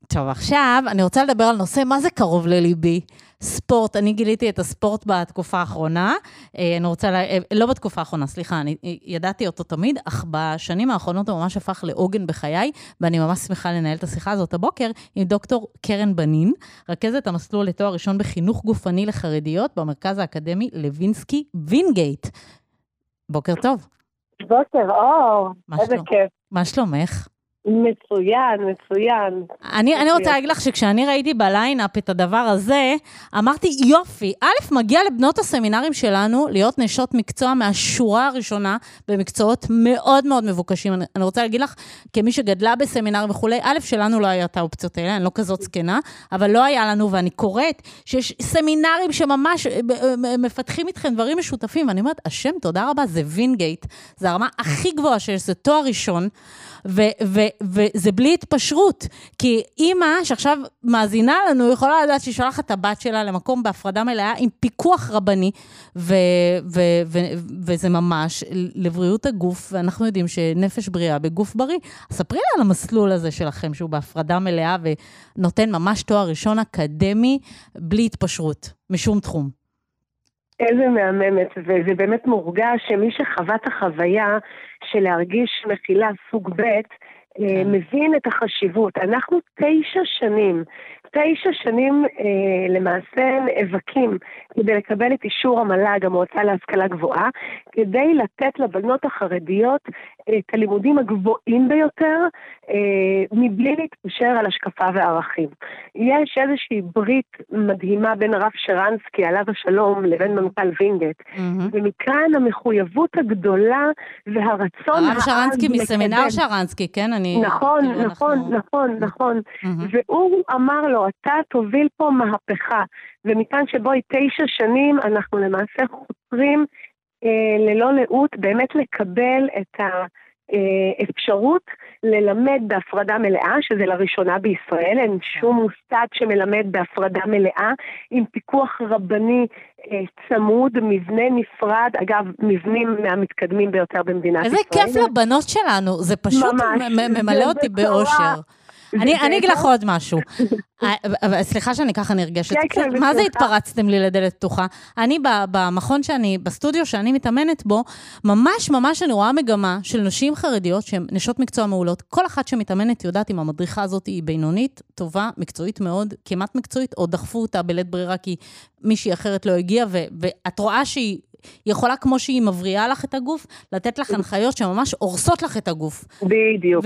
טוב, עכשיו אני רוצה לדבר על נושא, מה זה קרוב לליבי? ספורט, אני גיליתי את הספורט בתקופה האחרונה, אני רוצה, לא בתקופה האחרונה, סליחה, אני ידעתי אותו תמיד, אך בשנים האחרונות הוא ממש הפך לעוגן בחיי, ואני ממש שמחה לנהל את השיחה הזאת הבוקר עם דוקטור קרן בנין, רכזת המסלול לתואר ראשון בחינוך גופני לחרדיות, במרכז האקדמי לוינסקי וינגייט. בוקר טוב. בוקר אור, איזה כיף. מה שלומך? מצוין, מצוין. אני רוצה להגיד לך שכשאני ראיתי בליינאפ את הדבר הזה, אמרתי יופי, א', מגיע לבנות הסמינרים שלנו להיות נשות מקצוע מהשורה הראשונה, במקצועות מאוד מאוד מבוקשים. אני רוצה להגיד לך, כמי שגדלה בסמינר וכולי, א', שלנו לא היה את האופציות האלה, אני לא כזאת זקנה, אבל לא היה לנו, ואני קוראת שיש סמינרים שממש מפתחים איתכם דברים משותפים, ואני אומרת, השם, תודה רבה, זה וינגייט, זה הרמה הכי גבוהה שיש, זה תואר ראשון, וזה בלי התפשרות, כי אמא שעכשיו מאזינה לנו, יכולה לדעת שהיא שולחת את הבת שלה למקום בהפרדה מלאה, עם פיקוח רבני, וזה ממש לבריאות הגוף, ואנחנו יודעים שנפש בריאה בגוף בריא. ספרי לה על המסלול הזה שלכם, שהוא בהפרדה מלאה, ונותן ממש תואר ראשון אקדמי, בלי התפשרות, משום תחום. איזה מהממת, וזה באמת מורגש שמי שחווה את החוויה של להרגיש מכילה סוג ב' מבין את החשיבות. אנחנו 9 שנים למעשה נאבקים כדי לקבל את אישור המל"ג, המועצה להשכלה גבוהה, כדי לתת לבנות החרדיות את הלימודים הגבוהים ביותר, מבלי להתפשר על השקפה וערכים. יש איזושהי ברית מדהימה בין הרב שרנסקי, עליו השלום, לבין מנכ"ל וינגייט, ומכאן המחויבות הגדולה והרצון הרב שרנסקי מסמינר שרנסקי, כן? נכון. והוא אמר לו, אתה תוביל פה מהפכה, ומכאן שבו היא 9 שנים, אנחנו למעשה חותרים ללא לאות, באמת לקבל את האפשרות ללמד בהפרדה מלאה, שזה לראשונה בישראל, אין שום מוסד שמלמד בהפרדה מלאה, עם פיקוח רבני צמוד, מבנה נפרד, אגב, מבנים מהמתקדמים ביותר במדינת ישראל. איזה כיף לבנות שלנו, זה פשוט ממלא אותי באושר. אני אגיד לך עוד משהו. סליחה שאני ככה נרגשת. מה זה התפרצתם לי לדלת פתוחה? אני במכון בסטודיו שאני מתאמנת בו, ממש אני רואה מגמה של נשים חרדיות, שהן נשות מקצוע מעולות. כל אחת שמתאמנת יודעת אם המדריכה הזאת היא בינונית, טובה, מקצועית מאוד, כמעט מקצועית, או דחפו אותה בלית ברירה, כי מישהי אחרת לא הגיעה, ואת רואה שהיא יכולה, כמו שהיא מבריאה לך את הגוף, לתת לך הנחיות שממש הורסות לך את הגוף. בדיוק.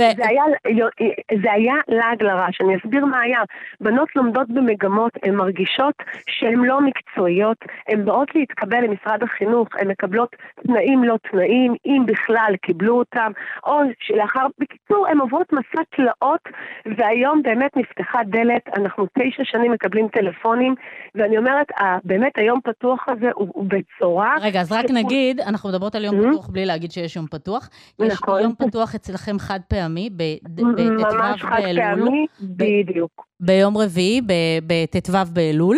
זה היה לעג לרש. אני אסביר מה היה. בנות לומדות במגמות, הן מרגישות שהן לא מקצועיות, הן באות להתקבל למשרד החינוך, הן מקבלות תנאים לא תנאים, אם בכלל קיבלו אותם, או שלאחר, בקיצור, הן עוברות מסע תלאות, והיום באמת נפתחה דלת, אנחנו 9 שנים מקבלים טלפונים, ואני אומרת, באמת היום פתוח הזה הוא בצורה. רגע, אז רק נגיד, אנחנו מדברות על יום פתוח בלי להגיד שיש יום פתוח. יש יום פתוח אצלכם חד פעמי, ממש חד פעמי, בדיוק. ביום רביעי, בט"ו באלול,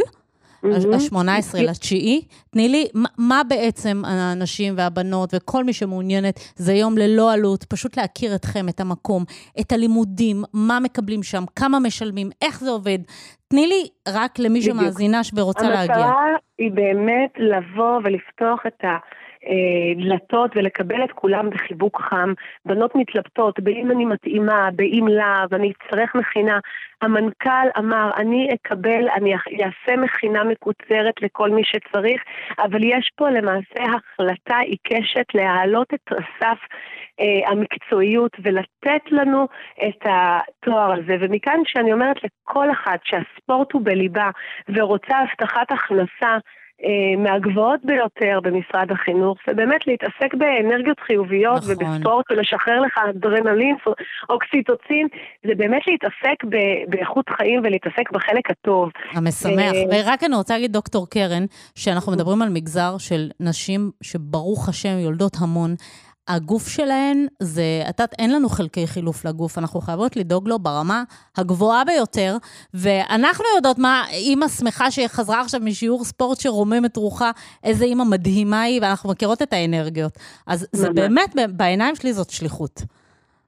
ה-18/9. תני לי, מה בעצם האנשים והבנות וכל מי שמעוניינת, זה יום ללא עלות, פשוט להכיר אתכם, את המקום, את הלימודים, מה מקבלים שם, כמה משלמים, איך זה עובד. תני לי רק למי שמאזינה ורוצה להגיע. המטרה היא באמת לבוא ולפתוח את דלתות ולקבל את כולם בחיבוק חם. בנות מתלבטות, באם אני מתאימה, באם לא, ואני אצטרך מכינה. המנכ"ל אמר, אני אעשה מכינה מקוצרת לכל מי שצריך, אבל יש פה למעשה החלטה עיקשת להעלות את הסף המקצועיות ולתת לנו את התואר הזה. ומכאן שאני אומרת לכל אחד שהספורט הוא בליבה ורוצה הבטחת הכנסה מהגבוהות ביותר במשרד החינוך, ובאמת להתעסק באנרגיות חיוביות ובספורט ולשחרר לך אדרנלין, אוקסיטוצין, זה באמת להתעסק באיכות חיים ולהתעסק בחלק הטוב. המשמח. ורק אני רוצה להגיד דוקטור קרן, שאנחנו מדברים על מגזר של נשים שברוך השם יולדות המון, הגוף שלהן, אין לנו חלקי חילוף לגוף, אנחנו חייבות לדאוג לו ברמה הגבוהה ביותר, ואנחנו יודעות מה, אמא שמחה שחזרה עכשיו משיעור ספורט שרומם את רוחה, איזה אמא מדהימה היא, ואנחנו מכירות את האנרגיות. אז זה באמת, בעיניים שלי זאת שליחות.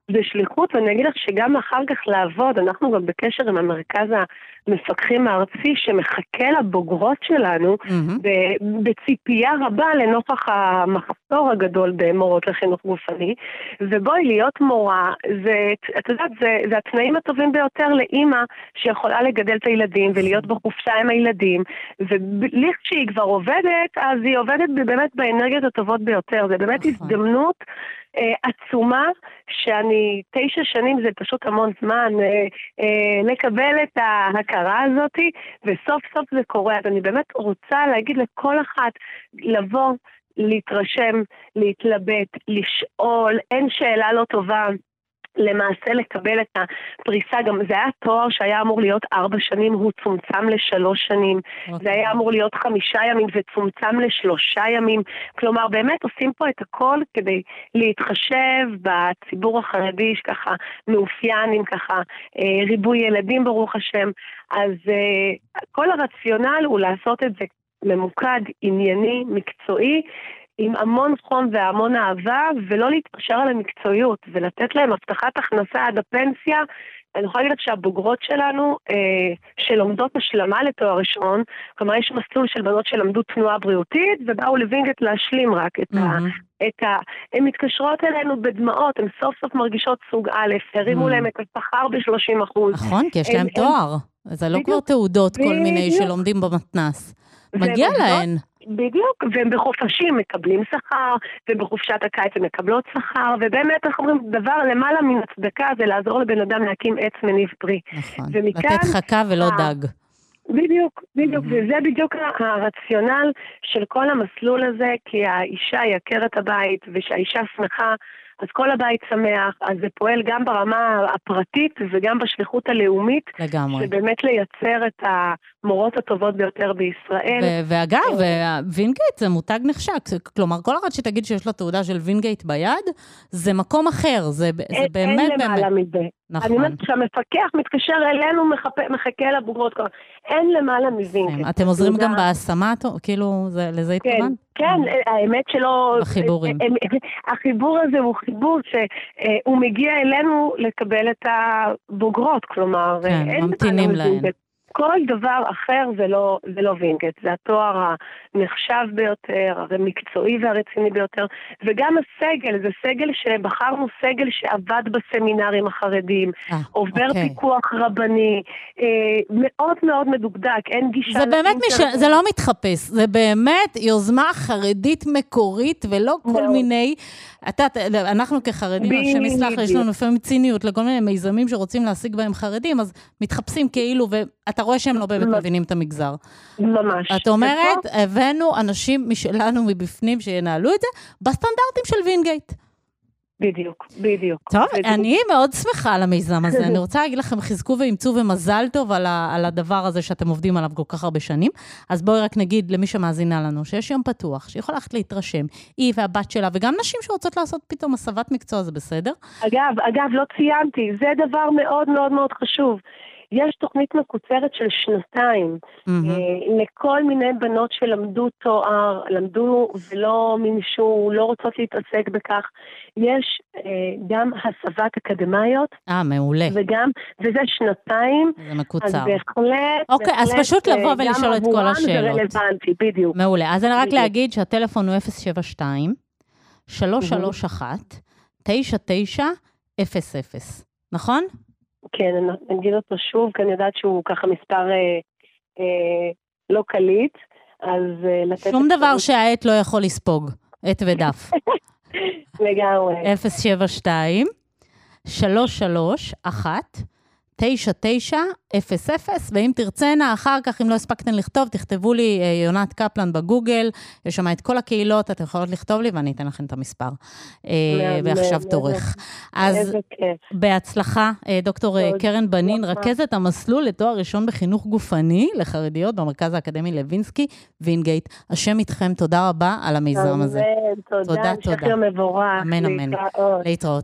זה שליחות, ואני אגיד לך שגם אחר כך לעבוד, אנחנו גם בקשר עם המרכז המפקחים הארצי שמחכה לבוגרות שלנו בציפייה רבה לנוכח המחסור הגדול במורות לחינוך גופני, ובואי להיות מורה, את יודעת, זה התנאים הטובים ביותר לאמא שיכולה לגדל את הילדים ולהיות בחופשה עם הילדים, ולכשהיא כבר עובדת, אז היא עובדת באמת באנרגיות הטובות ביותר, זה באמת הזדמנות עצומה, שאני 9 שנים זה פשוט המון זמן לקבל את ההכרה הזאת, וסוף סוף זה קורה. אז אני באמת רוצה להגיד לכל אחת לבוא, להתרשם, להתלבט, לשאול, אין שאלה לא טובה, למעשה לקבל את הפריסה, גם זה היה תואר שהיה אמור להיות 4 שנים, הוא צומצם ל3 שנים, זה היה אמור להיות 5 ימים, זה צומצם ל3 ימים, כלומר באמת עושים פה את הכל כדי להתחשב בציבור החרדי שככה מאופיין עם ככה ריבוי ילדים ברוך השם, אז כל הרציונל הוא לעשות את זה ממוקד, ענייני, מקצועי, עם המון חום והמון אהבה, ולא להתפשר על המקצועיות, ולתת להם הבטחת הכנסה עד הפנסיה. אני יכולה להגיד שהבוגרות שלנו, שלומדות השלמה לתואר ראשון, כלומר יש מסלול של בנות שלמדו תנועה בריאותית, ובאו לווינגייט להשלים רק הן מתקשרות אלינו בדמעות, הן סוף סוף מרגישות סוג א', הרימו להם את השכר ב-30%. נכון, כי יש להם תואר. זה לא כבר תעודות כל מיני שלומדים במתנ"ס. מגיע להן. בדיוק, והם בחופשים מקבלים שכר, ובחופשת הקיץ הם מקבלות שכר, ובאמת אנחנו אומרים, דבר למעלה מן הצדקה זה לעזור לבן אדם להקים עץ מניב פרי. נכון, לתת חכה ולא דג. בדיוק, וזה בדיוק הרציונל של כל המסלול הזה, כי האישה היא עקרת הבית, ושהאישה שמחה, אז כל הבית שמח, אז זה פועל גם ברמה הפרטית וגם בשליחות הלאומית. לגמרי. שבאמת לייצר את המורות הטובות ביותר בישראל. ואגב, וינגייט זה מותג נחשק. כלומר, כל אחד שתגיד שיש לו תעודה של וינגייט ביד, זה מקום אחר. זה באמת באמת. אין למעלה מזה. נכון. אני אומרת שהמפקח מתקשר אלינו, מחכה לבוגרות. אין למעלה מווינגייט. אתם עוזרים גם בהשמה, כאילו, לזה התכוון? כן, האמת שלא... בחיבורים. החיבור הזה הוא חיבור שהוא מגיע אלינו לקבל את הבוגרות, כלומר... כן, ממתינים להם. כל דבר אחר זה לא וינגייט, זה התואר הנחשב ביותר, המקצועי והרציני ביותר, וגם הסגל, זה סגל שבחרנו סגל שעבד בסמינרים החרדיים, עובר פיקוח רבני, מאוד מאוד מדוקדק, אין גישה... זה באמת, זה לא מתחפש, זה באמת יוזמה חרדית מקורית, ולא כל מיני... אנחנו כחרדים, השם יסלח, יש לנו לפעמים ציניות לכל מיני מיזמים שרוצים להשיג בהם חרדים, אז מתחפשים כאילו, ואתה רואה שהם לא באמת מבינים את המגזר. ממש. את אומרת, הבאנו אנשים משלנו מבפנים שינהלו את זה, בסטנדרטים של וינגייט. בדיוק. טוב, אני מאוד שמחה על המיזם הזה. אני רוצה להגיד לכם חזקו ואמצו ומזל טוב על הדבר הזה שאתם עובדים עליו כל כך הרבה שנים. אז בואי רק נגיד למי שמאזינה לנו, שיש יום פתוח, שיכול ללכת להתרשם, היא והבת שלה, וגם נשים שרוצות לעשות פתאום הסבת מקצוע, זה בסדר? אגב, לא ציינתי, זה דבר מאוד מאוד מאוד חשוב. יש תוכנית מקוצרת של 2 לכל מיני בנות שלמדו תואר, למדו ולא מימשו, לא רוצות להתעסק בכך. יש גם הסבת אקדמיות. מעולה. וזה 2. זה מקוצר. אז בהחלט... אוקיי, אז פשוט לבוא ולשאול את כל השאלות. זה רלוונטי, בדיוק. מעולה. אז אני רק להגיד שהטלפון הוא 072-331-9900. נכון? כן, אני אגיד אותו שוב, כי אני יודעת שהוא ככה מספר לא קליט, אז לתת... שום דבר שהעת לא יכול לספוג, עת ודף. לגמרי. 072-331-9900, ואם תרצנה אחר כך, אם לא הספקתן לכתוב, תכתבו לי יונת קפלן בגוגל, יש שם את כל הקהילות, אתם יכולות לכתוב לי, ואני אתן לכם את המספר. ועכשיו תורך. אז בהצלחה, דוקטור קרן בנין, רכזת המסלול לתואר ראשון בחינוך גופני לחרדיות במרכז האקדמי לוינסקי, וינגייט. השם איתכם, תודה רבה על המיזם הזה. תודה. המשך יום מבורך. אמן. להתראות.